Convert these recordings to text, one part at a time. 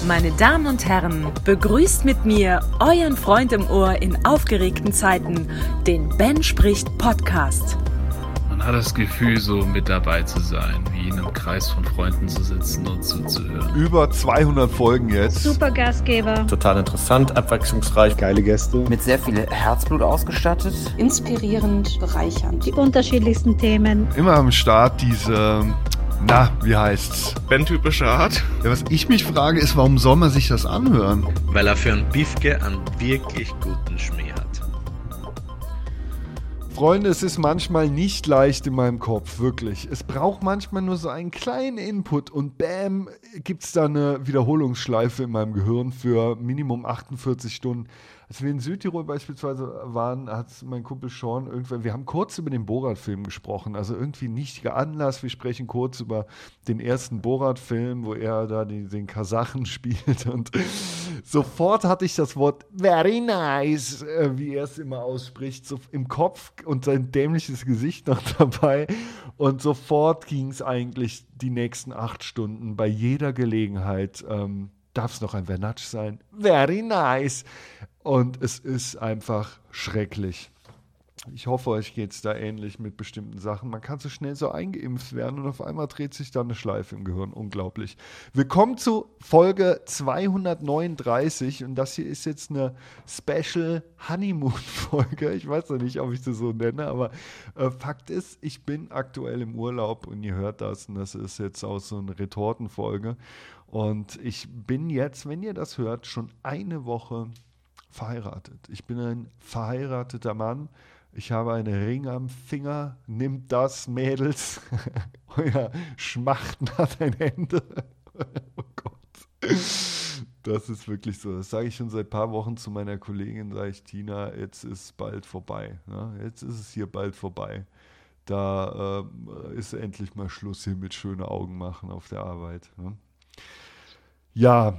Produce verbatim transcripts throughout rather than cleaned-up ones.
Meine Damen und Herren, begrüßt mit mir euren Freund im Ohr in aufgeregten Zeiten, den Ben spricht Podcast. Man hat das Gefühl, so mit dabei zu sein, wie in einem Kreis von Freunden zu sitzen und zuzuhören. Über zweihundert Folgen jetzt. Super Gastgeber. Total interessant, abwechslungsreich. Geile Gäste. Mit sehr viel Herzblut ausgestattet. Inspirierend, bereichernd. Die unterschiedlichsten Themen. Immer am Start diese... Na, wie heißt's? Ben-typische Art. Ja, was ich mich frage, ist, warum soll man sich das anhören? Weil er für ein Biefke einen wirklich guten Schmäh hat. Freunde, es ist manchmal nicht leicht in meinem Kopf, wirklich. Es braucht manchmal nur so einen kleinen Input und bam, gibt's da eine Wiederholungsschleife in meinem Gehirn für Minimum achtundvierzig Stunden. Als wir in Südtirol beispielsweise waren, hat mein Kumpel Sean irgendwann, wir haben kurz über den Borat-Film gesprochen, also irgendwie ein nichtiger Anlass, wir sprechen kurz über den ersten Borat-Film, wo er da den, den Kasachen spielt und sofort hatte ich das Wort very nice, äh, wie er es immer ausspricht, so im Kopf und sein dämliches Gesicht noch dabei und sofort ging es eigentlich die nächsten acht Stunden bei jeder Gelegenheit, ähm, darf es noch ein Vernatsch sein? Very nice. Und es ist einfach schrecklich. Ich hoffe, euch geht es da ähnlich mit bestimmten Sachen. Man kann so schnell so eingeimpft werden und auf einmal dreht sich da eine Schleife im Gehirn. Unglaublich. Willkommen zu Folge zweihundertneununddreißig und das hier ist jetzt eine Special Honeymoon-Folge. Ich weiß noch nicht, ob ich das so nenne, aber äh, Fakt ist, ich bin aktuell im Urlaub und ihr hört das und das ist jetzt auch so eine Retortenfolge. Und ich bin jetzt, wenn ihr das hört, schon eine Woche verheiratet. Ich bin ein verheirateter Mann. Ich habe einen Ring am Finger. Nimmt das, Mädels. Euer Schmachten hat ein Ende. Oh Gott. Das ist wirklich so. Das sage ich schon seit ein paar Wochen zu meiner Kollegin, sage ich, Tina, jetzt ist bald vorbei. Ne? Jetzt ist es hier bald vorbei. Da äh, ist endlich mal Schluss hier mit schönen Augen machen auf der Arbeit. Ne? Ja,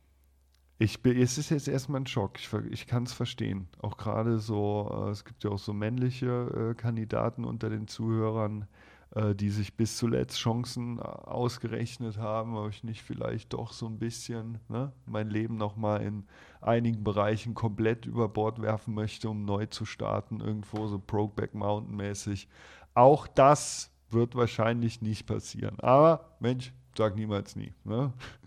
ich bin, es ist jetzt erstmal ein Schock. Ich, ich kann es verstehen. Auch gerade so, äh, es gibt ja auch so männliche äh, Kandidaten unter den Zuhörern, äh, die sich bis zuletzt Chancen ausgerechnet haben, ob ich nicht vielleicht doch so ein bisschen ne, mein Leben nochmal in einigen Bereichen komplett über Bord werfen möchte, um neu zu starten, irgendwo so Brokeback Mountain mäßig. Auch das wird wahrscheinlich nicht passieren. Aber Mensch, sag niemals nie. Ne?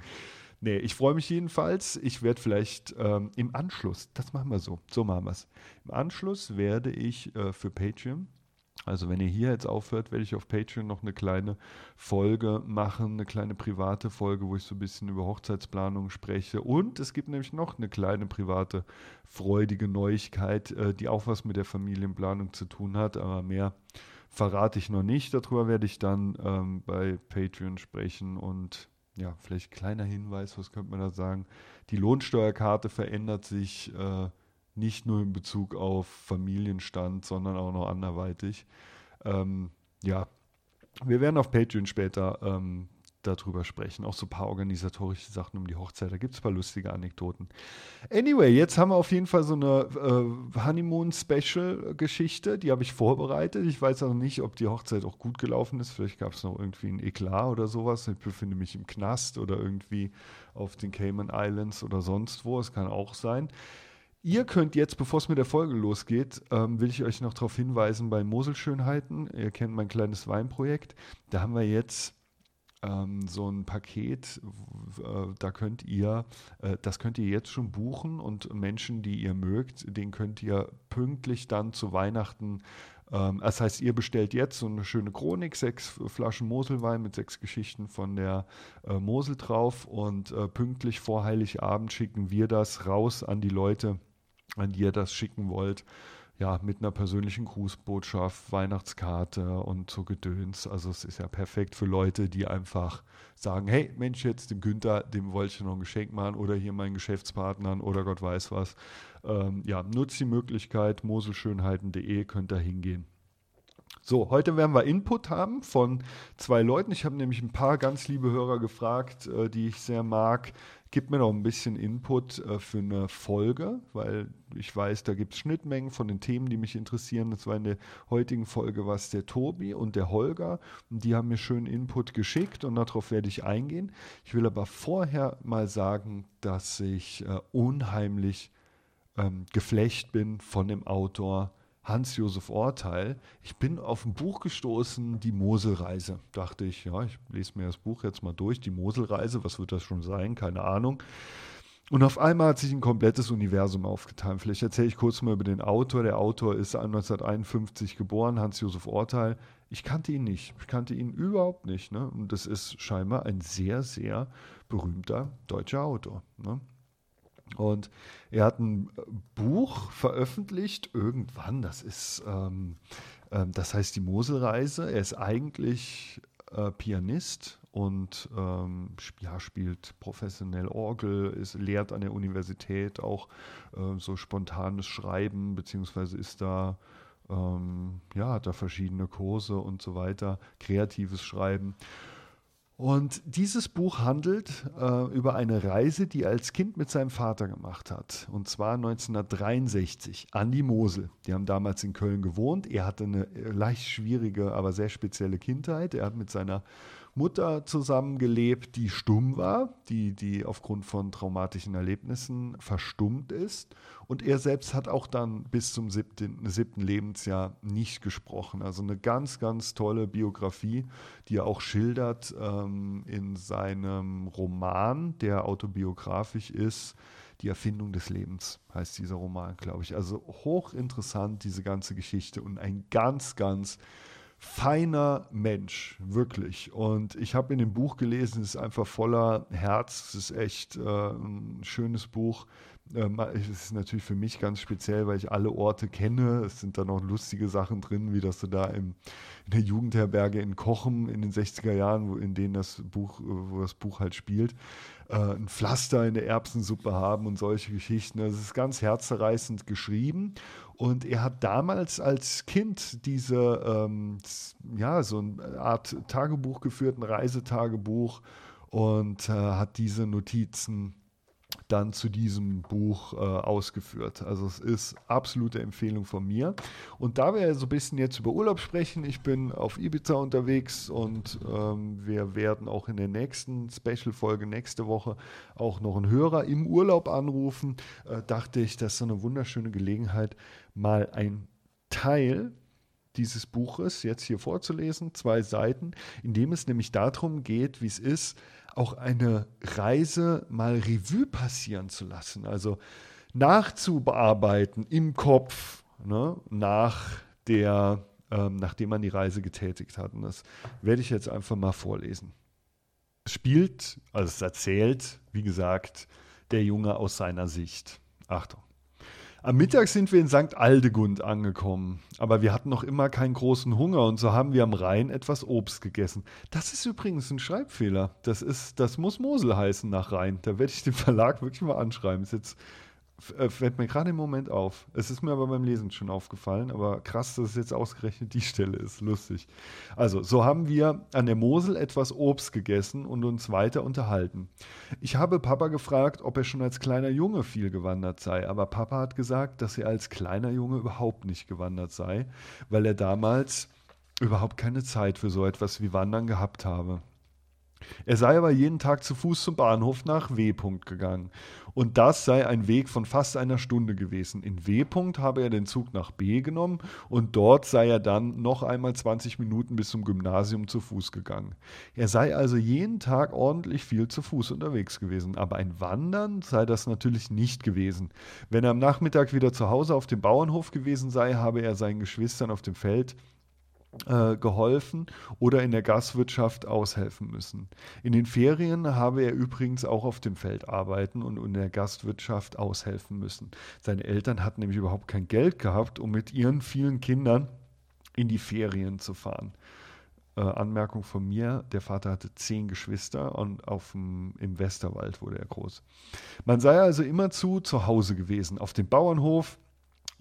Nee, ich freue mich jedenfalls. Ich werde vielleicht ähm, im Anschluss, das machen wir so, so machen wir es. Im Anschluss werde ich äh, für Patreon, also wenn ihr hier jetzt aufhört, werde ich auf Patreon noch eine kleine Folge machen, eine kleine private Folge, wo ich so ein bisschen über Hochzeitsplanung spreche. Und es gibt nämlich noch eine kleine private, freudige Neuigkeit, äh, die auch was mit der Familienplanung zu tun hat, aber mehr verrate ich noch nicht. Darüber werde ich dann ähm, bei Patreon sprechen und ja, vielleicht kleiner Hinweis, was könnte man da sagen? Die Lohnsteuerkarte verändert sich äh, nicht nur in Bezug auf Familienstand, sondern auch noch anderweitig. Ähm, ja, wir werden auf Patreon später ähm, darüber sprechen. Auch so ein paar organisatorische Sachen um die Hochzeit. Da gibt es ein paar lustige Anekdoten. Anyway, jetzt haben wir auf jeden Fall so eine äh, Honeymoon-Special-Geschichte. Die habe ich vorbereitet. Ich weiß auch nicht, ob die Hochzeit auch gut gelaufen ist. Vielleicht gab es noch irgendwie ein Eklat oder sowas. Ich befinde mich im Knast oder irgendwie auf den Cayman Islands oder sonst wo. Es kann auch sein. Ihr könnt jetzt, bevor es mit der Folge losgeht, ähm, will ich euch noch darauf hinweisen, bei Moselschönheiten, ihr kennt mein kleines Weinprojekt, da haben wir jetzt ähm, so ein Paket, äh, da könnt ihr, äh, das könnt ihr jetzt schon buchen und Menschen, die ihr mögt, den könnt ihr pünktlich dann zu Weihnachten, ähm, das heißt, ihr bestellt jetzt so eine schöne Chronik, sechs Flaschen Moselwein mit sechs Geschichten von der äh, Mosel drauf und äh, pünktlich vor Heiligabend schicken wir das raus an die Leute, an die ihr das schicken wollt, ja, mit einer persönlichen Grußbotschaft, Weihnachtskarte und so Gedöns. Also es ist ja perfekt für Leute, die einfach sagen, hey, Mensch, jetzt dem Günther, dem wollte ich noch ein Geschenk machen oder hier meinen Geschäftspartnern oder Gott weiß was. Ähm, ja, nutzt die Möglichkeit, moselschönheiten punkt de, könnt da hingehen. So, heute werden wir Input haben von zwei Leuten. Ich habe nämlich ein paar ganz liebe Hörer gefragt, äh, die ich sehr mag. Gib mir noch ein bisschen Input äh, für eine Folge, weil ich weiß, da gibt es Schnittmengen von den Themen, die mich interessieren. Das war in der heutigen Folge was der Tobi und der Holger. Und die haben mir schön Input geschickt und darauf werde ich eingehen. Ich will aber vorher mal sagen, dass ich äh, unheimlich ähm, geflecht bin von dem Autor Hans-Josef Orteil. Ich bin auf ein Buch gestoßen, die Moselreise. Dachte ich, ja, ich lese mir das Buch jetzt mal durch. Die Moselreise, was wird das schon sein? Keine Ahnung. Und auf einmal hat sich ein komplettes Universum aufgetan. Vielleicht erzähle ich kurz mal über den Autor. Der Autor ist neunzehnhunderteinundfünfzig geboren, Hans-Josef Orteil. Ich kannte ihn nicht. Ich kannte ihn überhaupt nicht. Ne? Und das ist scheinbar ein sehr, sehr berühmter deutscher Autor. Ne? Und er hat ein Buch veröffentlicht, irgendwann, das ist, ähm, äh, das heißt die Moselreise. Er ist eigentlich äh, Pianist und ähm, ja, spielt professionell Orgel, ist, lehrt an der Universität auch äh, so spontanes Schreiben, beziehungsweise ist da, ähm, ja, hat da verschiedene Kurse und so weiter, kreatives Schreiben. Und dieses Buch handelt äh, über eine Reise, die er als Kind mit seinem Vater gemacht hat. Und zwar neunzehnhundertdreiundsechzig an die Mosel. Die haben damals in Köln gewohnt. Er hatte eine leicht schwierige, aber sehr spezielle Kindheit. Er hat mit seiner Mutter zusammengelebt, die stumm war, die, die aufgrund von traumatischen Erlebnissen verstummt ist. Und er selbst hat auch dann bis zum siebten, siebten Lebensjahr nicht gesprochen. Also eine ganz, ganz tolle Biografie, die er auch schildert ähm, in seinem Roman, der autobiografisch ist. Die Erfindung des Lebens heißt dieser Roman, glaube ich. Also hochinteressant, diese ganze Geschichte und ein ganz, ganz feiner Mensch, wirklich. Und ich habe in dem Buch gelesen, es ist einfach voller Herz, es ist echt äh, ein schönes Buch. Ähm, es ist natürlich für mich ganz speziell, weil ich alle Orte kenne. Es sind da noch lustige Sachen drin, wie dass du da im, in der Jugendherberge in Kochen in den sechziger Jahren, wo, in denen das Buch, wo das Buch halt spielt, äh, ein Pflaster in der Erbsensuppe haben und solche Geschichten. Also es ist ganz herzzerreißend geschrieben. Und er hat damals als Kind diese, ähm, ja, so eine Art Tagebuch geführt, ein Reisetagebuch und äh, hat diese Notizen dann zu diesem Buch äh, ausgeführt. Also es ist absolute Empfehlung von mir. Und da wir so ein bisschen jetzt über Urlaub sprechen, ich bin auf Ibiza unterwegs und ähm, wir werden auch in der nächsten Special-Folge nächste Woche auch noch einen Hörer im Urlaub anrufen, äh, dachte ich, das ist so eine wunderschöne Gelegenheit, mal ein Teil dieses Buches jetzt hier vorzulesen, zwei Seiten, in dem es nämlich darum geht, wie es ist, auch eine Reise mal Revue passieren zu lassen, also nachzubearbeiten im Kopf, ne, nach der, ähm, nachdem man die Reise getätigt hat. Und das werde ich jetzt einfach mal vorlesen. Es spielt, also es erzählt, wie gesagt, der Junge aus seiner Sicht. Achtung. Am Mittag sind wir in Sankt Aldegund angekommen, aber wir hatten noch immer keinen großen Hunger und so haben wir am Rhein etwas Obst gegessen. Das ist übrigens ein Schreibfehler. Das ist, das muss Mosel heißen nach Rhein. Da werde ich den Verlag wirklich mal anschreiben. Ist jetzt äh, fällt mir gerade im Moment auf. Es ist mir aber beim Lesen schon aufgefallen, aber krass, dass es jetzt ausgerechnet die Stelle ist. Lustig. Also, so haben wir an der Mosel etwas Obst gegessen und uns weiter unterhalten. Ich habe Papa gefragt, ob er schon als kleiner Junge viel gewandert sei, aber Papa hat gesagt, dass er als kleiner Junge überhaupt nicht gewandert sei, weil er damals überhaupt keine Zeit für so etwas wie Wandern gehabt habe. Er sei aber jeden Tag zu Fuß zum Bahnhof nach W. gegangen. Und das sei ein Weg von fast einer Stunde gewesen. In W. habe er den Zug nach B genommen und dort sei er dann noch einmal zwanzig Minuten bis zum Gymnasium zu Fuß gegangen. Er sei also jeden Tag ordentlich viel zu Fuß unterwegs gewesen. Aber ein Wandern sei das natürlich nicht gewesen. Wenn er am Nachmittag wieder zu Hause auf dem Bauernhof gewesen sei, habe er seinen Geschwistern auf dem Feld geholfen oder in der Gastwirtschaft aushelfen müssen. In den Ferien habe er übrigens auch auf dem Feld arbeiten und in der Gastwirtschaft aushelfen müssen. Seine Eltern hatten nämlich überhaupt kein Geld gehabt, um mit ihren vielen Kindern in die Ferien zu fahren. Äh, Anmerkung von mir, der Vater hatte zehn Geschwister und auf dem, im Westerwald wurde er groß. Man sei also immerzu zu Hause gewesen, auf dem Bauernhof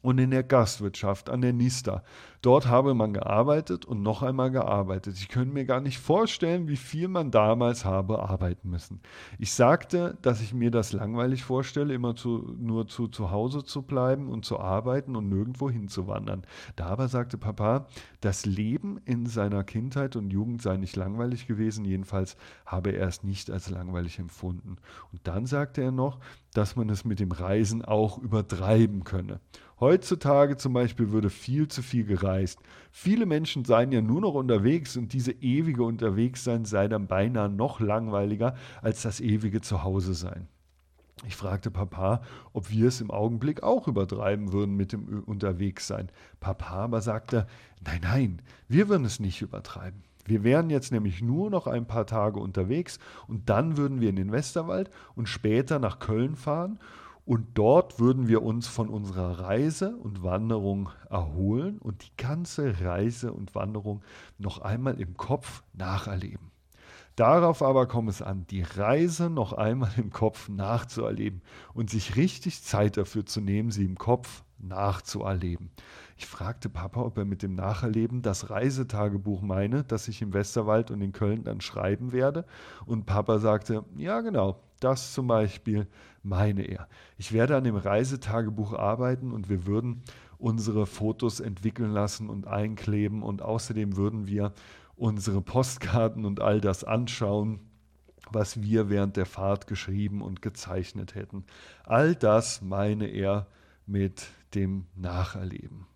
und in der Gastwirtschaft an der Nista. Dort habe man gearbeitet und noch einmal gearbeitet. Ich könnte mir gar nicht vorstellen, wie viel man damals habe arbeiten müssen. Ich sagte, dass ich mir das langweilig vorstelle, immer zu, nur zu, zu Hause zu bleiben und zu arbeiten und nirgendwo hinzuwandern. Da aber sagte Papa, das Leben in seiner Kindheit und Jugend sei nicht langweilig gewesen, jedenfalls habe er es nicht als langweilig empfunden. Und dann sagte er noch, dass man es mit dem Reisen auch übertreiben könne. Heutzutage zum Beispiel würde viel zu viel gereist. Viele Menschen seien ja nur noch unterwegs und diese ewige Unterwegssein sei dann beinahe noch langweiliger als das ewige Zuhause sein. Ich fragte Papa, ob wir es im Augenblick auch übertreiben würden mit dem Unterwegssein. Papa aber sagte, nein, nein, wir würden es nicht übertreiben. Wir wären jetzt nämlich nur noch ein paar Tage unterwegs und dann würden wir in den Westerwald und später nach Köln fahren und dort würden wir uns von unserer Reise und Wanderung erholen und die ganze Reise und Wanderung noch einmal im Kopf nacherleben. Darauf aber kommt es an, die Reise noch einmal im Kopf nachzuerleben und sich richtig Zeit dafür zu nehmen, sie im Kopf nachzuerleben. Ich fragte Papa, ob er mit dem Nacherleben das Reisetagebuch meine, das ich im Westerwald und in Köln dann schreiben werde. Und Papa sagte, ja genau, das zum Beispiel meine er. Ich werde an dem Reisetagebuch arbeiten und wir würden unsere Fotos entwickeln lassen und einkleben und außerdem würden wir unsere Postkarten und all das anschauen, was wir während der Fahrt geschrieben und gezeichnet hätten. All das meine er mit dem Nacherleben.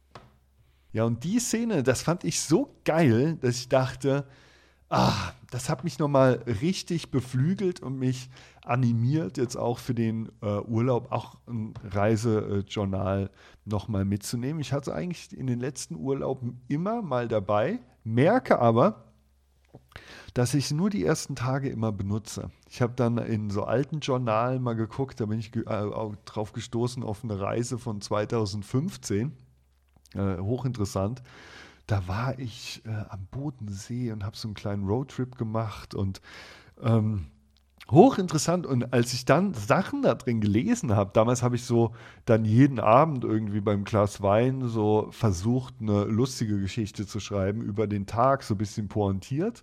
Ja, und die Szene, das fand ich so geil, dass ich dachte, ah, das hat mich nochmal richtig beflügelt und mich animiert, jetzt auch für den äh, Urlaub auch ein Reisejournal nochmal mitzunehmen. Ich hatte eigentlich in den letzten Urlauben immer mal dabei, merke aber, dass ich nur die ersten Tage immer benutze. Ich habe dann in so alten Journalen mal geguckt, da bin ich ge- äh, drauf gestoßen auf eine Reise von zweitausendfünfzehn. Äh, hochinteressant. Da war ich äh, am Bodensee und habe so einen kleinen Roadtrip gemacht und ähm, hochinteressant. Und als ich dann Sachen da drin gelesen habe, damals habe ich so dann jeden Abend irgendwie beim Glas Wein so versucht, eine lustige Geschichte zu schreiben über den Tag, so ein bisschen pointiert.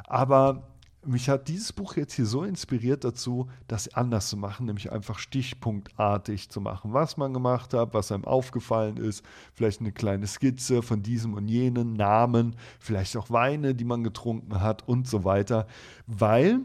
Aber mich hat dieses Buch jetzt hier so inspiriert dazu, das anders zu machen, nämlich einfach stichpunktartig zu machen, was man gemacht hat, was einem aufgefallen ist, vielleicht eine kleine Skizze von diesem und jenen, Namen, vielleicht auch Weine, die man getrunken hat und so weiter, weil,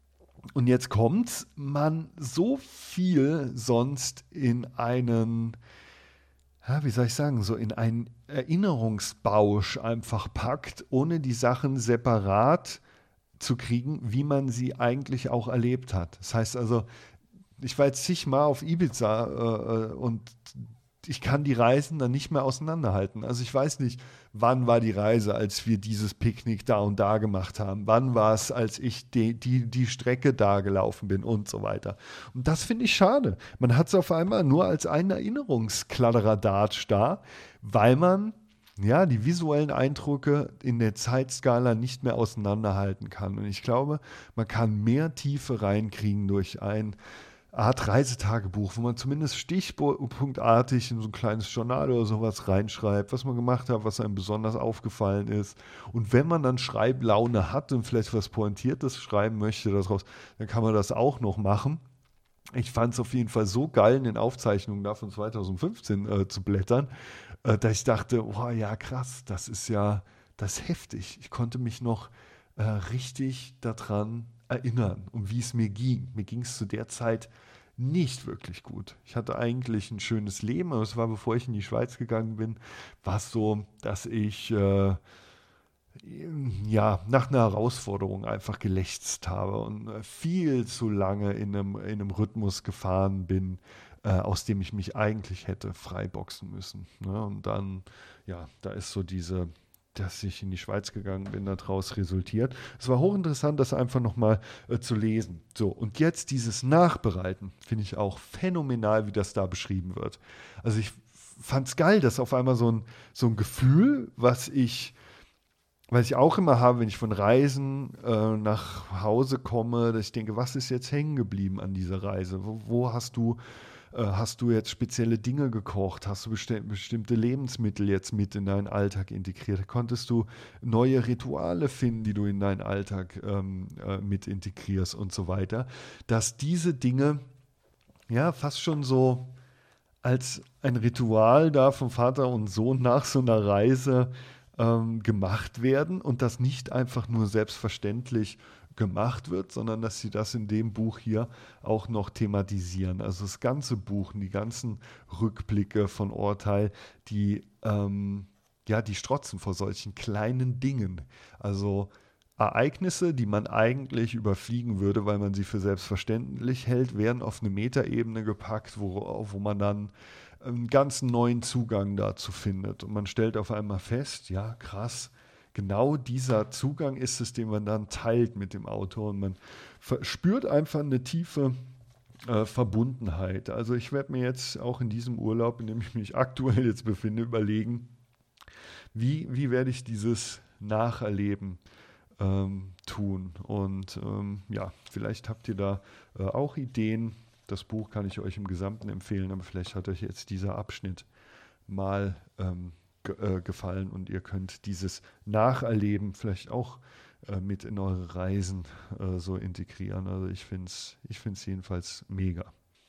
und jetzt kommt's, man so viel sonst in einen, ja, wie soll ich sagen, so in einen Erinnerungsbausch einfach packt, ohne die Sachen separat zu kriegen, wie man sie eigentlich auch erlebt hat. Das heißt also, ich war jetzt zigmal auf Ibiza äh, und ich kann die Reisen dann nicht mehr auseinanderhalten. Also ich weiß nicht, wann war die Reise, als wir dieses Picknick da und da gemacht haben. Wann war es, als ich die, die, die Strecke da gelaufen bin und so weiter. Und das finde ich schade. Man hat es auf einmal nur als einen Erinnerungskladderadatsch da, weil man ja, die visuellen Eindrücke in der Zeitskala nicht mehr auseinanderhalten kann. Und ich glaube, man kann mehr Tiefe reinkriegen durch ein Art Reisetagebuch, wo man zumindest stichpunktartig in so ein kleines Journal oder sowas reinschreibt, was man gemacht hat, was einem besonders aufgefallen ist. Und wenn man dann Schreiblaune hat und vielleicht was Pointiertes schreiben möchte daraus, dann kann man das auch noch machen. Ich fand es auf jeden Fall so geil, in den Aufzeichnungen da von zweitausendfünfzehn äh, zu blättern, äh, dass ich dachte, oh ja krass, das ist ja, das ist heftig. Ich konnte mich noch äh, richtig daran erinnern, um wie es mir ging. Mir ging es zu der Zeit nicht wirklich gut. Ich hatte eigentlich ein schönes Leben, aber es war, bevor ich in die Schweiz gegangen bin, war es so, dass ich äh, ja, nach einer Herausforderung einfach gelächzt habe und viel zu lange in einem, in einem Rhythmus gefahren bin, äh, aus dem ich mich eigentlich hätte freiboxen müssen. Ne? Und dann, ja, da ist so diese, dass ich in die Schweiz gegangen bin, daraus resultiert. Es war hochinteressant, das einfach nochmal äh, zu lesen. So, und jetzt dieses Nachbereiten finde ich auch phänomenal, wie das da beschrieben wird. Also ich fand es geil, dass auf einmal so ein, so ein Gefühl, was ich Was ich auch immer habe, wenn ich von Reisen äh, nach Hause komme, dass ich denke, was ist jetzt hängen geblieben an dieser Reise? Wo, wo hast du Äh, hast du jetzt spezielle Dinge gekocht? Hast du besti- bestimmte Lebensmittel jetzt mit in deinen Alltag integriert? Konntest du neue Rituale finden, die du in deinen Alltag ähm, äh, mit integrierst und so weiter? Dass diese Dinge ja fast schon so als ein Ritual da von Vater und Sohn nach so einer Reise ähm, gemacht werden und das nicht einfach nur selbstverständlich gemacht wird, sondern dass sie das in dem Buch hier auch noch thematisieren. Also das ganze Buch, die ganzen Rückblicke von Urteil, die, ähm, ja, die strotzen vor solchen kleinen Dingen. Also Ereignisse, die man eigentlich überfliegen würde, weil man sie für selbstverständlich hält, werden auf eine Metaebene gepackt, wo, wo man dann einen ganz neuen Zugang dazu findet. Und man stellt auf einmal fest, ja, krass, genau dieser Zugang ist es, den man dann teilt mit dem Autor. Und man spürt einfach eine tiefe äh, Verbundenheit. Also ich werde mir jetzt auch in diesem Urlaub, in dem ich mich aktuell jetzt befinde, überlegen, wie, wie werde ich dieses Nacherleben Ähm, tun. Und ähm, ja, vielleicht habt ihr da äh, auch Ideen. Das Buch kann ich euch im Gesamten empfehlen, aber vielleicht hat euch jetzt dieser Abschnitt mal ähm, ge- äh, gefallen und ihr könnt dieses Nacherleben vielleicht auch äh, mit in eure Reisen äh, so integrieren. Also ich finde es ich find's jedenfalls mega.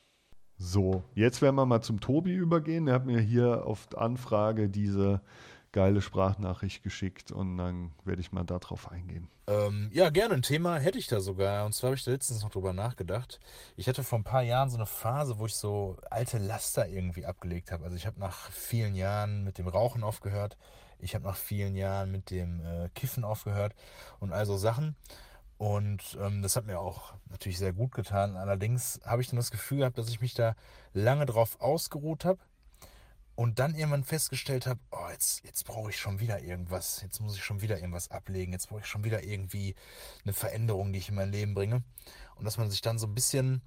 So, jetzt werden wir mal zum Tobi übergehen. Er hat mir hier auf Anfrage diese geile Sprachnachricht geschickt und dann werde ich mal darauf eingehen. Ähm, ja, gerne. Ein Thema hätte ich da sogar. Und zwar habe ich da letztens noch drüber nachgedacht. Ich hatte vor ein paar Jahren so eine Phase, wo ich so alte Laster irgendwie abgelegt habe. Also ich habe nach vielen Jahren mit dem Rauchen aufgehört. Ich habe nach vielen Jahren mit dem äh, Kiffen aufgehört und all so Sachen. Und ähm, das hat mir auch natürlich sehr gut getan. Allerdings habe ich dann das Gefühl gehabt, dass ich mich da lange drauf ausgeruht habe. Und dann irgendwann festgestellt habe, oh, jetzt, jetzt brauche ich schon wieder irgendwas. Jetzt muss ich schon wieder irgendwas ablegen. Jetzt brauche ich schon wieder irgendwie eine Veränderung, die ich in mein Leben bringe. Und dass man sich dann so ein bisschen,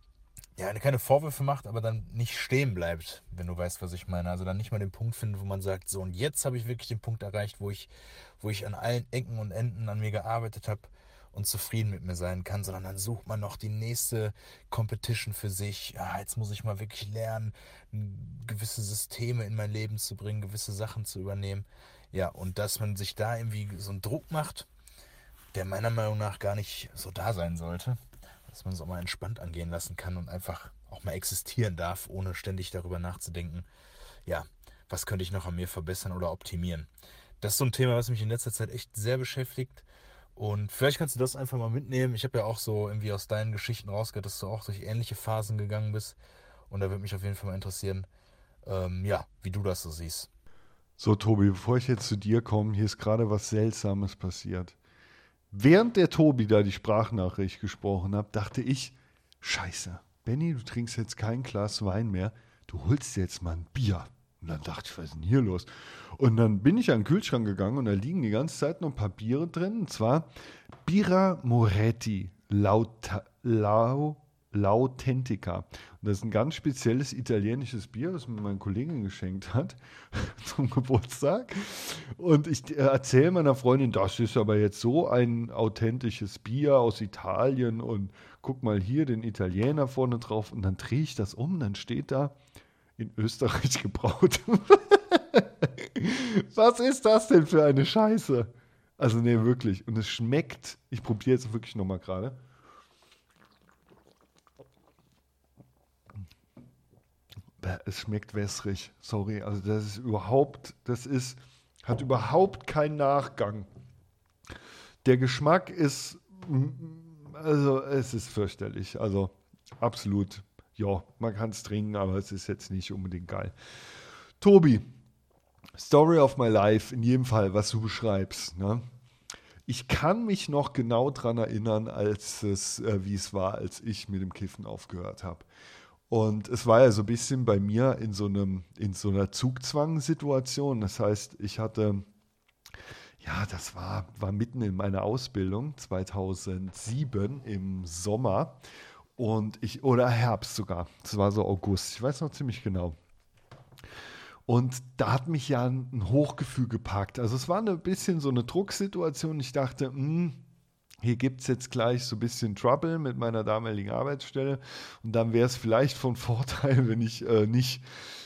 ja, keine Vorwürfe macht, aber dann nicht stehen bleibt, wenn du weißt, was ich meine. Also dann nicht mal den Punkt findet, wo man sagt, so, und jetzt habe ich wirklich den Punkt erreicht, wo ich, wo ich an allen Ecken und Enden an mir gearbeitet habe und zufrieden mit mir sein kann, sondern dann sucht man noch die nächste Competition für sich. Ja, jetzt muss ich mal wirklich lernen, gewisse Systeme in mein Leben zu bringen, gewisse Sachen zu übernehmen. Ja, und dass man sich da irgendwie so einen Druck macht, der meiner Meinung nach gar nicht so da sein sollte, dass man es auch mal entspannt angehen lassen kann und einfach auch mal existieren darf, ohne ständig darüber nachzudenken, ja, was könnte ich noch an mir verbessern oder optimieren. Das ist so ein Thema, was mich in letzter Zeit echt sehr beschäftigt. Und vielleicht kannst du das einfach mal mitnehmen. Ich habe ja auch so irgendwie aus deinen Geschichten rausgehört, dass du auch durch ähnliche Phasen gegangen bist. Und da würde mich auf jeden Fall mal interessieren, ähm, ja, wie du das so siehst. So, Tobi, bevor ich jetzt zu dir komme, hier ist gerade was Seltsames passiert. Während der Tobi da die Sprachnachricht gesprochen hat, dachte ich, scheiße, Benni, du trinkst jetzt kein Glas Wein mehr, du holst dir jetzt mal ein Bier. Und dann dachte ich, was ist denn hier los? Und dann bin ich an den Kühlschrank gegangen und da liegen die ganze Zeit noch ein paar Biere drin. Und zwar Birra Moretti Lauta, Lau, Lautentica. Und das ist ein ganz spezielles italienisches Bier, das mir meine Kollegin geschenkt hat zum Geburtstag. Und ich erzähle meiner Freundin, das ist aber jetzt so ein authentisches Bier aus Italien. Und guck mal hier den Italiener vorne drauf. Und dann drehe ich das um, dann steht da, in Österreich gebraut. Was ist das denn für eine Scheiße? Also nee, wirklich. Und es schmeckt, ich probiere jetzt wirklich nochmal gerade. Es schmeckt wässrig, sorry. Also das ist überhaupt, das ist, hat überhaupt keinen Nachgang. Der Geschmack ist, also es ist fürchterlich. Also absolut. Ja, man kann es trinken, aber es ist jetzt nicht unbedingt geil. Tobi, Story of my life, in jedem Fall, was du beschreibst. Ne? Ich kann mich noch genau daran erinnern, als es, äh, wie es war, als ich mit dem Kiffen aufgehört habe. Und es war ja so ein bisschen bei mir in so einem, in so einer Zugzwangssituation. Das heißt, ich hatte, ja, das war, war mitten in meiner Ausbildung, zweitausendsieben im Sommer. Und ich, oder Herbst sogar, das war so August, ich weiß noch ziemlich genau. Und da hat mich ja ein Hochgefühl gepackt. Also es war ein bisschen so eine Drucksituation. Ich dachte, mh, hier gibt es jetzt gleich so ein bisschen Trouble mit meiner damaligen Arbeitsstelle und dann wäre es vielleicht von Vorteil, wenn ich äh, nicht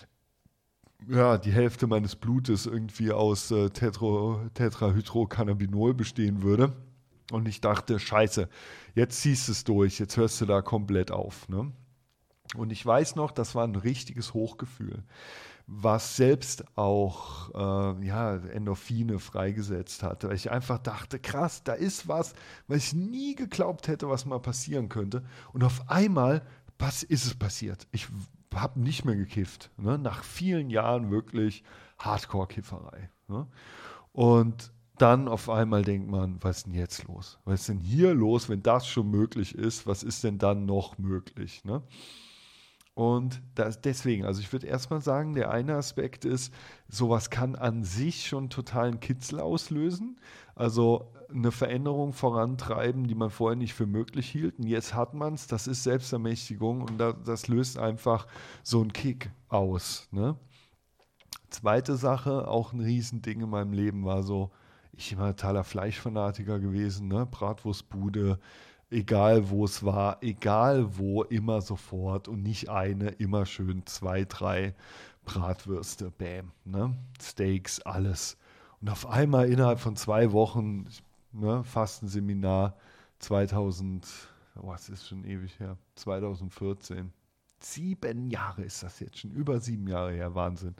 ja, die Hälfte meines Blutes irgendwie aus äh, Tetro, Tetrahydrocannabinol bestehen würde. Und ich dachte, scheiße, jetzt ziehst du es durch, jetzt hörst du da komplett auf. Ne? Und ich weiß noch, das war ein richtiges Hochgefühl, was selbst auch äh, ja, Endorphine freigesetzt hat. Weil ich einfach dachte, krass, da ist was, was ich nie geglaubt hätte, was mal passieren könnte. Und auf einmal was ist es passiert. Ich habe nicht mehr gekifft. Ne? Nach vielen Jahren wirklich Hardcore-Kifferei. Ne? Und dann auf einmal denkt man, was ist denn jetzt los? Was ist denn hier los, wenn das schon möglich ist? Was ist denn dann noch möglich? Ne? Und das, deswegen, also ich würde erstmal sagen, der eine Aspekt ist, sowas kann an sich schon totalen Kitzel auslösen. Also eine Veränderung vorantreiben, die man vorher nicht für möglich hielt. Und jetzt hat man es, das ist Selbstermächtigung und da, das löst einfach so einen Kick aus. Ne? Zweite Sache, auch ein Riesending in meinem Leben war so, ich war totaler Fleischfanatiker gewesen, ne? Bratwurstbude, egal wo es war, egal wo, immer sofort und nicht eine, immer schön zwei, drei Bratwürste, bam, ne? Steaks, alles. Und auf einmal innerhalb von zwei Wochen, ne, Fastenseminar zweitausend, oh, es ist schon ewig her, zweitausendvierzehn, sieben Jahre ist das jetzt schon, über sieben Jahre her, Wahnsinn.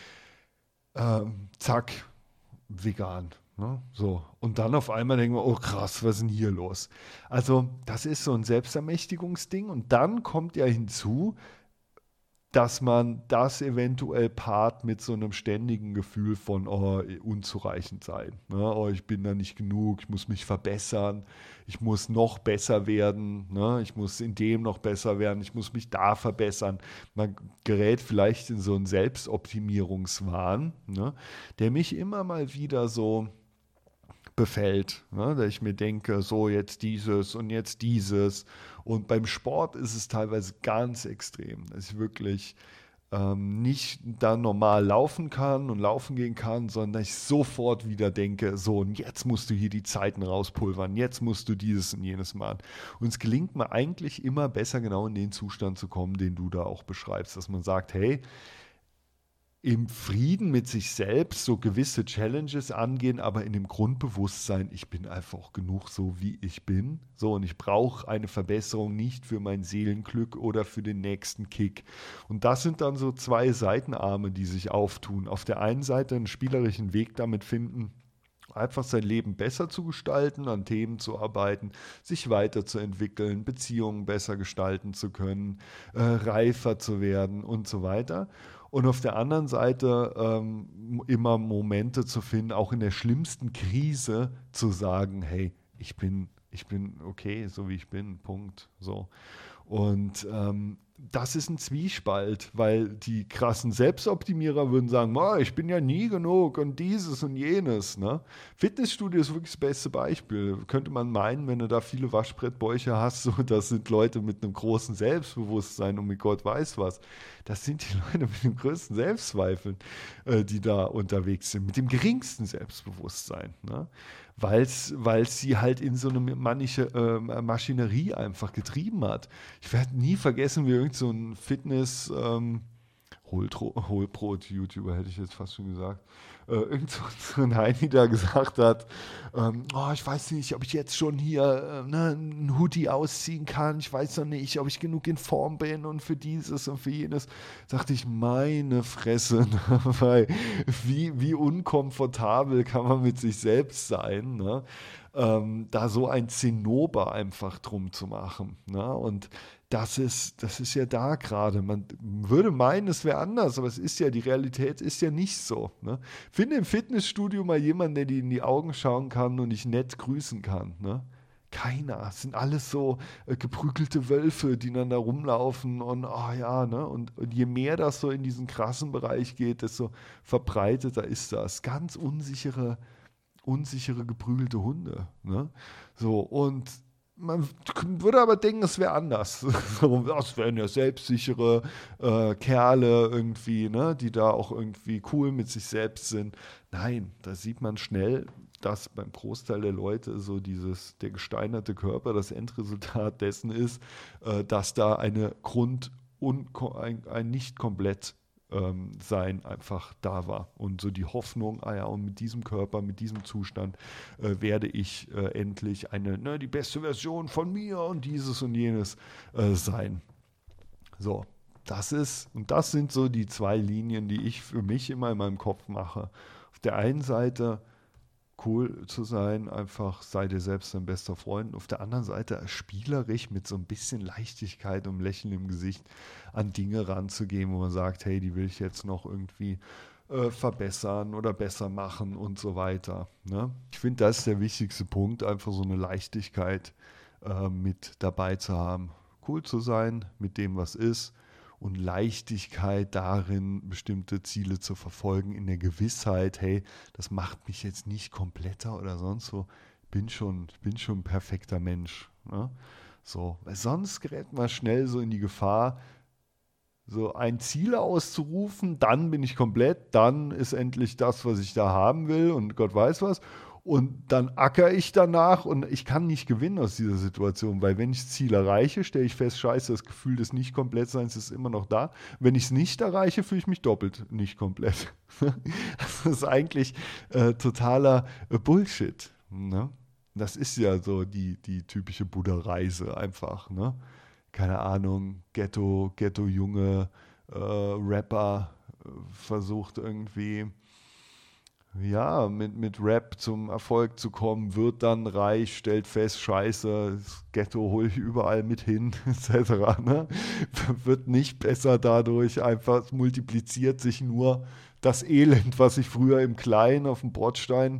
Ähm, zack, vegan. Ne? So. Und dann auf einmal denken wir, oh krass, was ist denn hier los? Also das ist so ein Selbstermächtigungsding und dann kommt ja hinzu, dass man das eventuell paart mit so einem ständigen Gefühl von oh, unzureichend sein. Ne? Oh, ich bin da nicht genug, ich muss mich verbessern, ich muss noch besser werden, ne? Ich muss in dem noch besser werden, ich muss mich da verbessern. Man gerät vielleicht in so einen Selbstoptimierungswahn, ne? Der mich immer mal wieder so befällt, ne? Dass ich mir denke, so jetzt dieses und jetzt dieses. Und beim Sport ist es teilweise ganz extrem, dass ich wirklich ähm, nicht da normal laufen kann und laufen gehen kann, sondern dass ich sofort wieder denke, so und jetzt musst du hier die Zeiten rauspulvern, jetzt musst du dieses und jenes machen. Und es gelingt mir eigentlich immer besser, genau in den Zustand zu kommen, den du da auch beschreibst, dass man sagt, hey, im Frieden mit sich selbst so gewisse Challenges angehen, aber in dem Grundbewusstsein, ich bin einfach genug so, wie ich bin. So, und ich brauche eine Verbesserung nicht für mein Seelenglück oder für den nächsten Kick. Und das sind dann so zwei Seitenarme, die sich auftun. Auf der einen Seite einen spielerischen Weg damit finden, einfach sein Leben besser zu gestalten, an Themen zu arbeiten, sich weiterzuentwickeln, Beziehungen besser gestalten zu können, äh, reifer zu werden und so weiter. Und auf der anderen Seite ähm, immer Momente zu finden, auch in der schlimmsten Krise zu sagen, hey, ich bin, ich bin okay, so wie ich bin, Punkt. So. Und ähm, das ist ein Zwiespalt, weil die krassen Selbstoptimierer würden sagen, oh, ich bin ja nie genug und dieses und jenes. Ne? Fitnessstudio ist wirklich das beste Beispiel. Könnte man meinen, wenn du da viele Waschbrettbäuche hast, so, das sind Leute mit einem großen Selbstbewusstsein und mit Gott weiß was. Das sind die Leute mit dem größten Selbstzweifeln, äh, die da unterwegs sind, mit dem geringsten Selbstbewusstsein. Ne? Weil sie halt in so eine manische, äh, Maschinerie einfach getrieben hat. Ich werde nie vergessen, wie irgend so ein Fitness- ähm, Hohlbrot-YouTuber, hätte ich jetzt fast schon gesagt, äh, irgend so ein Heini da gesagt hat, ähm, oh, ich weiß nicht, ob ich jetzt schon hier äh, ne, einen Hoodie ausziehen kann, ich weiß noch nicht, ob ich genug in Form bin und für dieses und für jenes. Dachte ich, meine Fresse, ne? Weil wie, wie unkomfortabel kann man mit sich selbst sein, ne? ähm, da so ein Zinnober einfach drum zu machen. Ne? Und das ist, das ist ja da gerade. Man würde meinen, es wäre anders, aber es ist ja, die Realität ist ja nicht so. Ne? Finde im Fitnessstudio mal jemanden, der dir in die Augen schauen kann und dich nett grüßen kann. Ne? Keiner. Es sind alles so äh, geprügelte Wölfe, die dann da rumlaufen und oh ja, ne? Und, und je mehr das so in diesen krassen Bereich geht, desto verbreiteter ist das. Ganz unsichere, unsichere, geprügelte Hunde. Ne? So, und man würde aber denken, es wäre anders. Das wären ja selbstsichere äh, Kerle irgendwie, ne, die da auch irgendwie cool mit sich selbst sind. Nein, da sieht man schnell, dass beim Großteil der Leute so dieses, der gesteinerte Körper das Endresultat dessen ist, äh, dass da eine Grund- und ein, ein nicht komplett ähm, Sein einfach da war. Und so die Hoffnung, ah ja, und mit diesem Körper, mit diesem Zustand äh, werde ich äh, endlich eine, ne, die beste Version von mir und dieses und jenes äh, sein. So, das ist, und das sind so die zwei Linien, die ich für mich immer in meinem Kopf mache. Auf der einen Seite cool zu sein, einfach sei dir selbst dein bester Freund. Auf der anderen Seite spielerisch mit so ein bisschen Leichtigkeit und Lächeln im Gesicht an Dinge ranzugehen, wo man sagt, hey, die will ich jetzt noch irgendwie äh, verbessern oder besser machen und so weiter. Ne? Ich finde, das ist der wichtigste Punkt, einfach so eine Leichtigkeit äh, mit dabei zu haben. Cool zu sein mit dem, was ist. Und Leichtigkeit darin, bestimmte Ziele zu verfolgen, in der Gewissheit, hey, das macht mich jetzt nicht kompletter oder sonst so. Bin schon, bin schon ein perfekter Mensch. Ne? So, weil sonst gerät man schnell so in die Gefahr, so ein Ziel auszurufen, dann bin ich komplett, dann ist endlich das, was ich da haben will und Gott weiß was. Und dann acker ich danach und ich kann nicht gewinnen aus dieser Situation, weil wenn ich das Ziel erreiche, stelle ich fest, scheiße, das Gefühl des Nicht-Komplettseins ist immer noch da. Wenn ich es nicht erreiche, fühle ich mich doppelt nicht komplett. Das ist eigentlich äh, totaler äh, Bullshit. Ne? Das ist ja so die, die typische Buddha-Reise einfach. Ne? Keine Ahnung, Ghetto, Ghetto-Junge, äh, Rapper äh, versucht irgendwie... ja, mit, mit Rap zum Erfolg zu kommen, wird dann reich, stellt fest, scheiße, das Ghetto hole ich überall mit hin, et cetera. Ne? Wird nicht besser dadurch, einfach es multipliziert sich nur das Elend, was ich früher im Kleinen auf dem Bordstein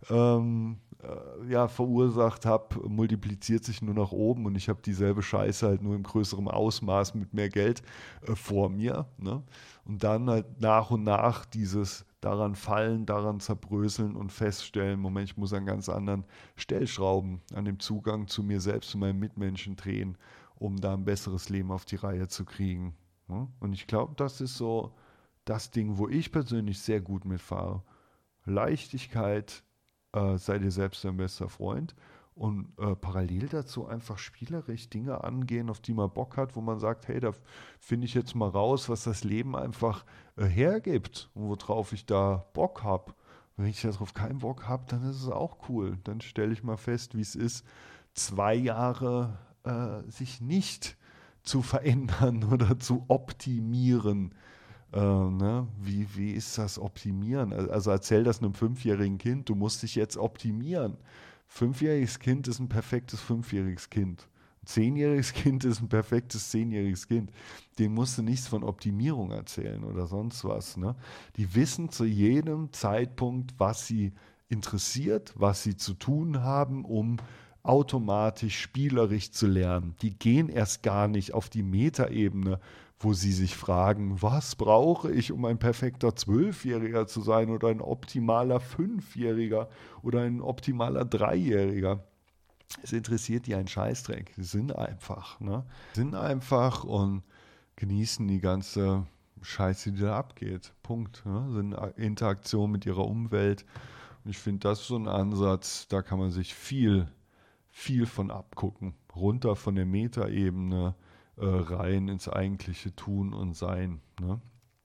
ähm, äh, ja, verursacht habe, multipliziert sich nur nach oben und ich habe dieselbe Scheiße halt nur im größeren Ausmaß mit mehr Geld äh, vor mir. Ne? Und dann halt nach und nach dieses daran fallen, daran zerbröseln und feststellen, Moment, ich muss an ganz anderen Stellschrauben, an dem Zugang zu mir selbst, zu meinen Mitmenschen drehen, um da ein besseres Leben auf die Reihe zu kriegen. Und ich glaube, das ist so das Ding, wo ich persönlich sehr gut mitfahre. Leichtigkeit, äh, sei dir selbst dein bester Freund und äh, parallel dazu einfach spielerisch Dinge angehen, auf die man Bock hat, wo man sagt, hey, da finde ich jetzt mal raus, was das Leben einfach äh, hergibt und worauf ich da Bock habe. Wenn ich darauf keinen Bock habe, dann ist es auch cool. Dann stelle ich mal fest, wie es ist, zwei Jahre äh, sich nicht zu verändern oder zu optimieren. Äh, ne? wie, wie ist das Optimieren? Also erzähl das einem fünfjährigen Kind, du musst dich jetzt optimieren. Fünfjähriges Kind ist ein perfektes fünfjähriges Kind. Ein zehnjähriges Kind ist ein perfektes zehnjähriges Kind. Denen musst du nichts von Optimierung erzählen oder sonst was. Ne? Die wissen zu jedem Zeitpunkt, was sie interessiert, was sie zu tun haben, um automatisch spielerisch zu lernen. Die gehen erst gar nicht auf die Metaebene, wo sie sich fragen, was brauche ich, um ein perfekter Zwölfjähriger zu sein oder ein optimaler Fünfjähriger oder ein optimaler Dreijähriger. Es interessiert die einen Scheißdreck. Sie sind einfach, ne? Sie sind einfach und genießen die ganze Scheiße, die da abgeht. Punkt. Ne? Sind in Interaktion mit ihrer Umwelt. Und ich finde, das ist so ein Ansatz, da kann man sich viel, viel von abgucken. Runter von der Metaebene äh, rein ins eigentliche Tun und Sein. Ne?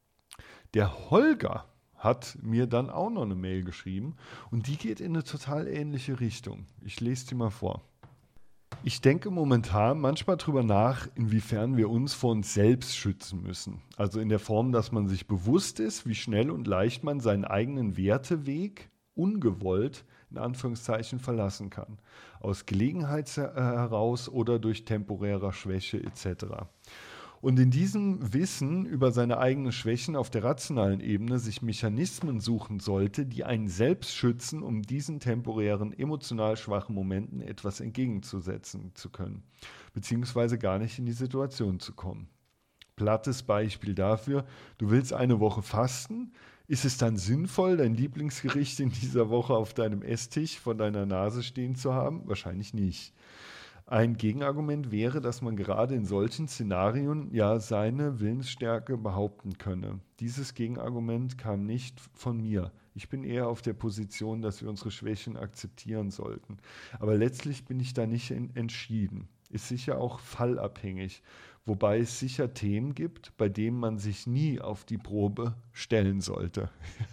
Der Holger hat mir dann auch noch eine Mail geschrieben und die geht in eine total ähnliche Richtung. Ich lese die mal vor. Ich denke momentan manchmal drüber nach, inwiefern wir uns vor uns selbst schützen müssen. Also in der Form, dass man sich bewusst ist, wie schnell und leicht man seinen eigenen Werteweg ungewollt in Anführungszeichen verlassen kann. Aus Gelegenheit heraus oder durch temporärer Schwäche et cetera. Und in diesem Wissen über seine eigenen Schwächen auf der rationalen Ebene sich Mechanismen suchen sollte, die einen selbst schützen, um diesen temporären, emotional schwachen Momenten etwas entgegenzusetzen zu können, beziehungsweise gar nicht in die Situation zu kommen. Plattes Beispiel dafür, du willst eine Woche fasten, ist es dann sinnvoll, dein Lieblingsgericht in dieser Woche auf deinem Esstisch vor deiner Nase stehen zu haben? Wahrscheinlich nicht. Ein Gegenargument wäre, dass man gerade in solchen Szenarien ja seine Willensstärke behaupten könne. Dieses Gegenargument kam nicht von mir. Ich bin eher auf der Position, dass wir unsere Schwächen akzeptieren sollten. Aber letztlich bin ich da nicht in, entschieden. Ist sicher auch fallabhängig. Wobei es sicher Themen gibt, bei denen man sich nie auf die Probe stellen sollte.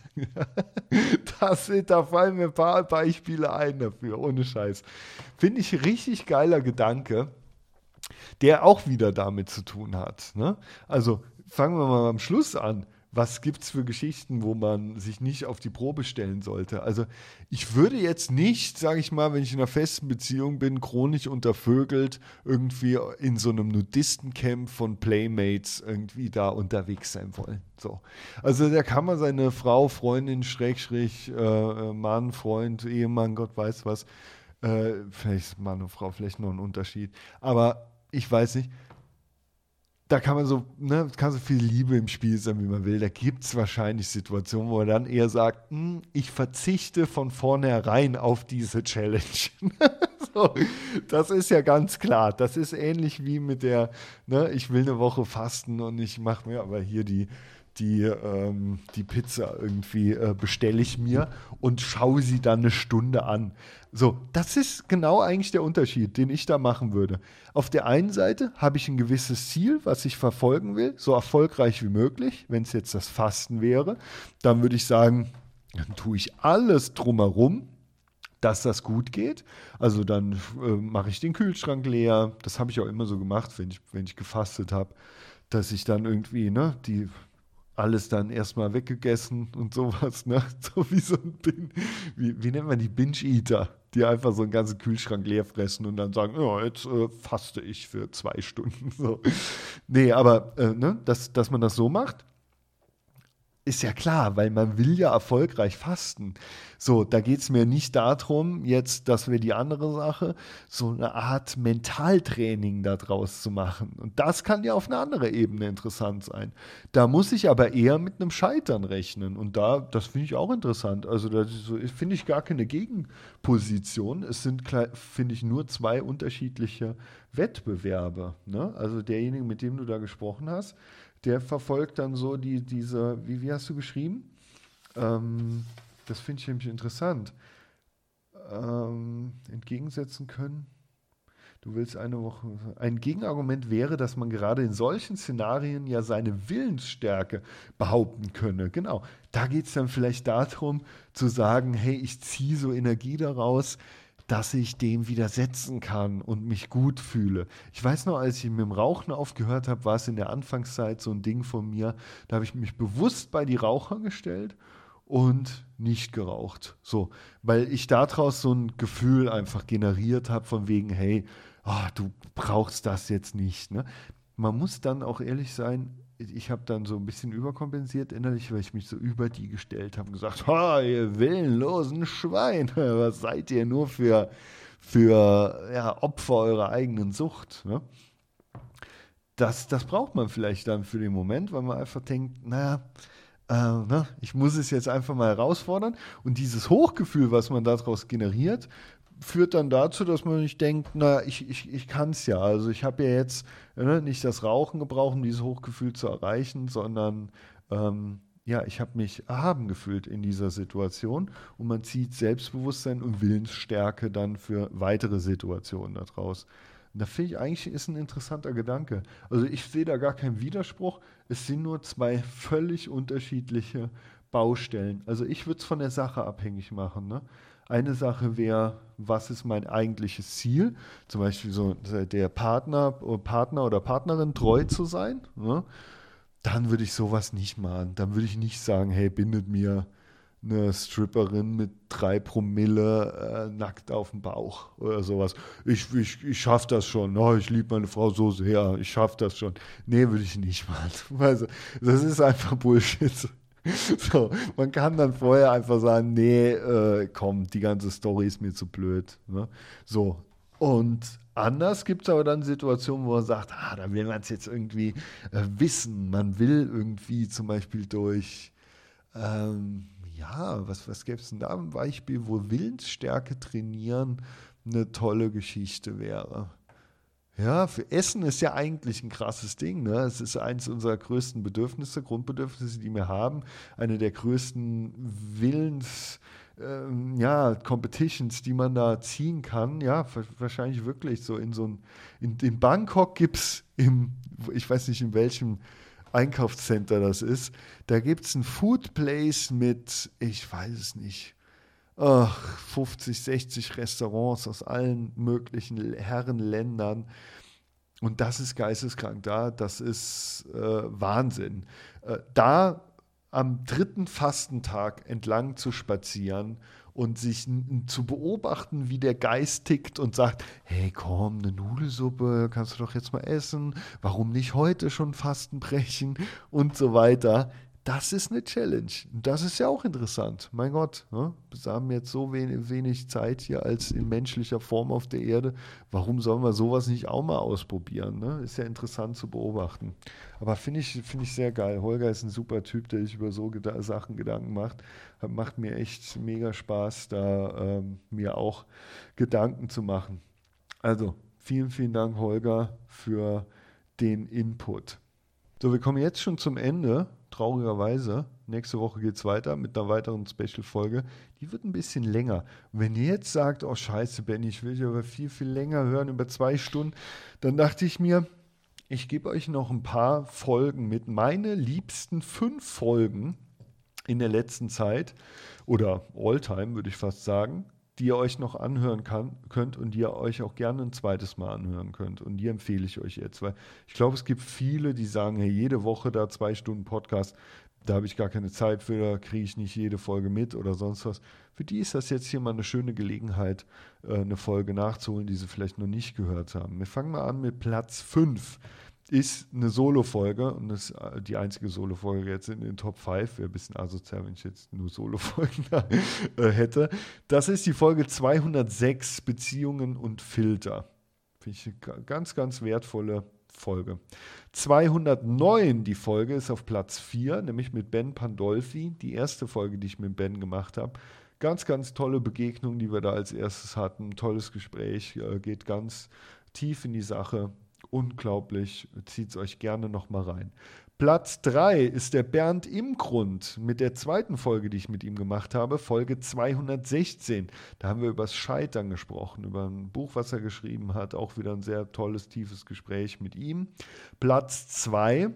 Das, da fallen mir ein paar Beispiele ein dafür, ohne Scheiß. Finde ich richtig geiler Gedanke, der auch wieder damit zu tun hat. Ne? Also fangen wir mal am Schluss an. Was gibt es für Geschichten, wo man sich nicht auf die Probe stellen sollte? Also ich würde jetzt nicht, sage ich mal, wenn ich in einer festen Beziehung bin, chronisch untervögelt, irgendwie in so einem Nudistencamp von Playmates irgendwie da unterwegs sein wollen. So. Also da kann man seine Frau, Freundin, Schrägstrich, äh, Mann, Freund, Ehemann, Gott weiß was, äh, vielleicht Mann und Frau, vielleicht noch ein Unterschied. Aber ich weiß nicht, da kann man so, ne, kann so viel Liebe im Spiel sein, wie man will. Da gibt es wahrscheinlich Situationen, wo man dann eher sagt, ich verzichte von vornherein auf diese Challenge. So, das ist ja ganz klar. Das ist ähnlich wie mit der, ne, ich will eine Woche fasten und ich mache mir aber hier die, die, ähm, die Pizza irgendwie, äh, bestelle ich mir und schaue sie dann eine Stunde an. So, das ist genau eigentlich der Unterschied, den ich da machen würde. Auf der einen Seite habe ich ein gewisses Ziel, was ich verfolgen will, so erfolgreich wie möglich. Wenn es jetzt das Fasten wäre, dann würde ich sagen, dann tue ich alles drumherum, dass das gut geht. Also dann äh, mache ich den Kühlschrank leer. Das habe ich auch immer so gemacht, wenn ich, wenn ich gefastet habe, dass ich dann irgendwie, ne, die alles dann erstmal weggegessen und sowas, ne? So wie so ein Bin, wie, wie nennt man die Binge-Eater, die einfach so einen ganzen Kühlschrank leer fressen und dann sagen, ja, jetzt äh, faste ich für zwei Stunden. So. Nee, aber äh, ne, dass, dass man das so macht, ist ja klar, weil man will ja erfolgreich fasten. So, da geht es mir nicht darum, jetzt, dass wir die andere Sache, so eine Art Mentaltraining daraus zu machen. Und das kann ja auf eine andere Ebene interessant sein. Da muss ich aber eher mit einem Scheitern rechnen. Und da, das finde ich auch interessant. Also da so, finde ich gar keine Gegenposition. Es sind, finde ich, nur zwei unterschiedliche Wettbewerbe. Ne? Also derjenige, mit dem du da gesprochen hast, der verfolgt dann so die, diese, wie, wie hast du geschrieben? Ähm, das finde ich nämlich interessant. Ähm, entgegensetzen können. Du willst eine Woche. Ein Gegenargument wäre, dass man gerade in solchen Szenarien ja seine Willensstärke behaupten könne. Genau. Da geht es dann vielleicht darum, zu sagen, hey, ich ziehe so Energie daraus, dass ich dem widersetzen kann und mich gut fühle. Ich weiß noch, als ich mit dem Rauchen aufgehört habe, war es in der Anfangszeit so ein Ding von mir, da habe ich mich bewusst bei die Raucher gestellt und nicht geraucht. So, weil ich daraus so ein Gefühl einfach generiert habe von wegen, hey, oh, du brauchst das jetzt nicht. Ne? Man muss dann auch ehrlich sein, ich habe dann so ein bisschen überkompensiert innerlich, weil ich mich so über die gestellt habe und gesagt, ha, ihr willenlosen Schweine, was seid ihr nur für, für ja, Opfer eurer eigenen Sucht. Ne? Das, das braucht man vielleicht dann für den Moment, weil man einfach denkt, naja, äh, ne, ich muss es jetzt einfach mal herausfordern. Und dieses Hochgefühl, was man daraus generiert, führt dann dazu, dass man nicht denkt, na, ich, ich, ich kann es ja. Also ich habe ja jetzt ne, nicht das Rauchen gebraucht, um dieses Hochgefühl zu erreichen, sondern ähm, ja, ich habe mich erhaben gefühlt in dieser Situation und man zieht Selbstbewusstsein und Willensstärke dann für weitere Situationen daraus. Und da finde ich eigentlich, ist ein interessanter Gedanke. Also ich sehe da gar keinen Widerspruch. Es sind nur zwei völlig unterschiedliche Baustellen. Also ich würde es von der Sache abhängig machen, ne? Eine Sache wäre, was ist mein eigentliches Ziel? Zum Beispiel so der Partner, Partner oder Partnerin treu zu sein. Ne? Dann würde ich sowas nicht machen. Dann würde ich nicht sagen, hey, bindet mir eine Stripperin mit drei Promille äh, nackt auf dem Bauch oder sowas. Ich, ich, ich schaffe das schon. Oh, ich liebe meine Frau so sehr. Ich schaffe das schon. Nee, würde ich nicht machen. Also, das ist einfach Bullshit. So, man kann dann vorher einfach sagen, nee, äh, komm, die ganze Story ist mir zu blöd. Ne? So, und anders gibt es aber dann Situationen, wo man sagt, ah, da will man es jetzt irgendwie äh, wissen. Man will irgendwie zum Beispiel durch, ähm, ja, was, was gäbe es denn da ein Beispiel, wo Willensstärke trainieren eine tolle Geschichte wäre? Ja, für Essen ist ja eigentlich ein krasses Ding. Ne? Es ist eines unserer größten Bedürfnisse, Grundbedürfnisse, die wir haben. Eine der größten Willens, ähm, ja, Competitions, die man da ziehen kann. Ja, wahrscheinlich wirklich so in so ein, in, in Bangkok gibt es im, ich weiß nicht in welchem Einkaufscenter das ist, da gibt es ein Food Place mit, ich weiß es nicht, ach, fünfzig, sechzig Restaurants aus allen möglichen Herrenländern. Und das ist geisteskrank da, das ist äh, Wahnsinn. Äh, da am dritten Fastentag entlang zu spazieren und sich n- zu beobachten, wie der Geist tickt und sagt, hey komm, eine Nudelsuppe kannst du doch jetzt mal essen, warum nicht heute schon Fasten brechen und so weiter. Das ist eine Challenge. Das ist ja auch interessant. Mein Gott, ne? Wir haben jetzt so wenig, wenig Zeit hier als in menschlicher Form auf der Erde. Warum sollen wir sowas nicht auch mal ausprobieren? Ne? Ist ja interessant zu beobachten. Aber finde ich, find ich sehr geil. Holger ist ein super Typ, der sich über so geda- Sachen Gedanken macht. Macht mir echt mega Spaß, da ähm, mir auch Gedanken zu machen. Also, vielen, vielen Dank, Holger, für den Input. So, wir kommen jetzt schon zum Ende. Traurigerweise. Nächste Woche geht es weiter mit einer weiteren Special-Folge. Die wird ein bisschen länger. Und wenn ihr jetzt sagt, oh scheiße, Benni, ich will dich aber viel, viel länger hören, über zwei Stunden, dann dachte ich mir, ich gebe euch noch ein paar Folgen mit. Meine liebsten fünf Folgen in der letzten Zeit oder All-Time, würde ich fast sagen, die ihr euch noch anhören kann, könnt und die ihr euch auch gerne ein zweites Mal anhören könnt. Und die empfehle ich euch jetzt, weil ich glaube, es gibt viele, die sagen, hey, jede Woche da zwei Stunden Podcast, da habe ich gar keine Zeit für, da kriege ich nicht jede Folge mit oder sonst was. Für die ist das jetzt hier mal eine schöne Gelegenheit, eine Folge nachzuholen, die sie vielleicht noch nicht gehört haben. Wir fangen mal an mit Platz fünf. Ist eine Solo-Folge und das ist die einzige Solo-Folge jetzt in den Top fünf. Wäre ein bisschen asozial, wenn ich jetzt nur Solo-Folgen äh, hätte. Das ist die Folge zweihundertsechs, Beziehungen und Filter. Finde ich eine ganz, ganz wertvolle Folge. zweihundertneun, die Folge, ist auf Platz vier, nämlich mit Ben Pandolfi. Die erste Folge, die ich mit Ben gemacht habe. Ganz, ganz tolle Begegnung, die wir da als erstes hatten. Tolles Gespräch, äh, geht ganz tief in die Sache. Unglaublich, zieht es euch gerne nochmal rein. Platz drei ist der Bernd Imgrund mit der zweiten Folge, die ich mit ihm gemacht habe, Folge zweihundertsechzehn. Da haben wir über das Scheitern gesprochen, über ein Buch, was er geschrieben hat. Auch wieder ein sehr tolles, tiefes Gespräch mit ihm. Platz zwei,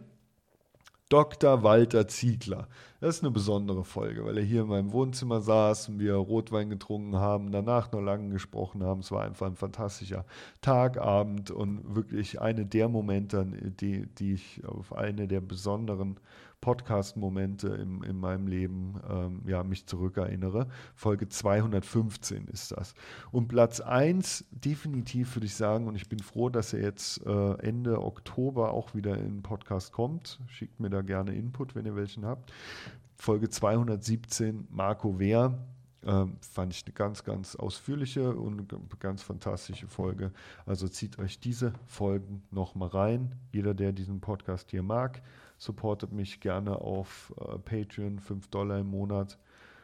Doktor Walter Ziegler. Das ist eine besondere Folge, weil er hier in meinem Wohnzimmer saß und wir Rotwein getrunken haben, danach noch lange gesprochen haben. Es war einfach ein fantastischer Tag, Abend und wirklich eine der Momente, die, die ich auf eine der besonderen Podcast-Momente in, in meinem Leben ähm, ja, mich zurückerinnere. Folge zweihundertfünfzehn ist das. Und Platz eins, definitiv würde ich sagen, und ich bin froh, dass er jetzt äh, Ende Oktober auch wieder in den Podcast kommt. Schickt mir da gerne Input, wenn ihr welchen habt. Folge zweihundertsiebzehn, Marco Wehr. Ähm, fand ich eine ganz, ganz ausführliche und ganz fantastische Folge. Also zieht euch diese Folgen nochmal rein. Jeder, der diesen Podcast hier mag, supportet mich gerne auf äh, Patreon, fünf Dollar im Monat.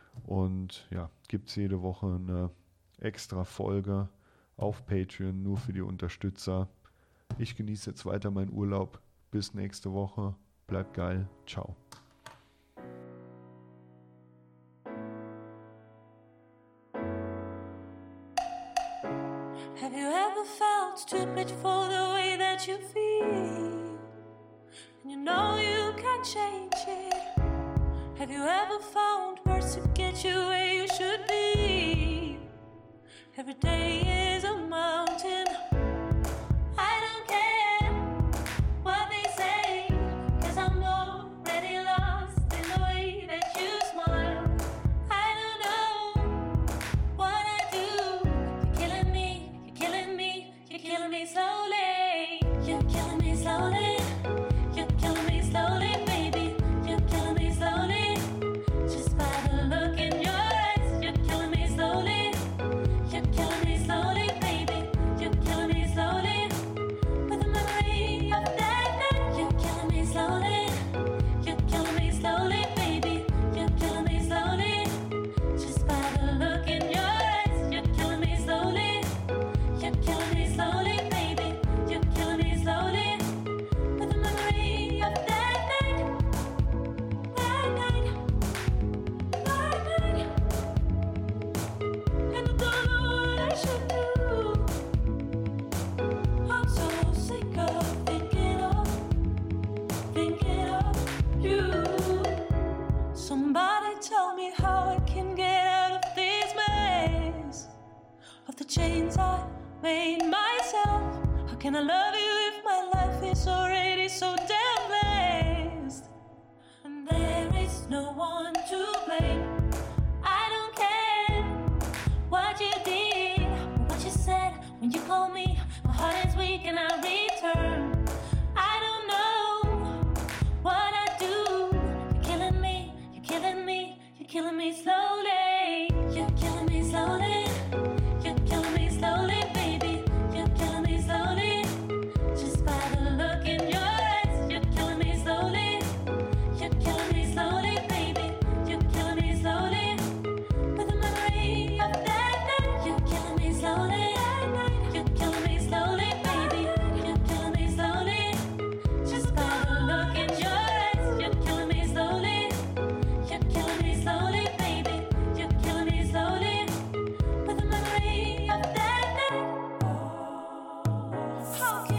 Und ja, gibt es jede Woche eine extra Folge auf Patreon, nur für die Unterstützer. Ich genieße jetzt weiter meinen Urlaub. Bis nächste Woche. Bleibt geil. Ciao. Have you ever felt stupid for the way that you feel? And you know you can't change it. Have you ever found words to get you where you should be? Every day is a mountain. I don't care what they say, 'cause I'm already lost in the way that you smile. I don't know what I do. You're killing me, you're killing me, you're killing me slowly. You're killing me slowly. You're killing me slowly, baby. You're killing me slowly. Just by the look in your eyes, you're killing me slowly. You're killing me slowly, baby. You're killing me slowly. With the memory of that night, you're killing me slowly. You're killing me slowly, baby. You're killing me slowly. Just by the look in your eyes, you're killing me slowly. You're killing me slowly, baby. You're can I love you if my life is already so damn blessed? And there is no one to blame. I don't care what you did, what you said when you called me. My heart is weak and I return. I don't know what I do. You're killing me, you're killing me, you're killing me slowly. You're killing me slowly. You're killing me slowly, baby. You're killing me slowly. Just by the look in your eyes. You're killing me slowly. You're killing me slowly, baby. You're killing me slowly. With the memory of that night. You're killing me slowly. You're killing me slowly, baby. You're killing me slowly. Just by the look in your eyes. You're killing me slowly. You're killing me slowly, baby. You're killing me slowly. With the memory of that night. Okay.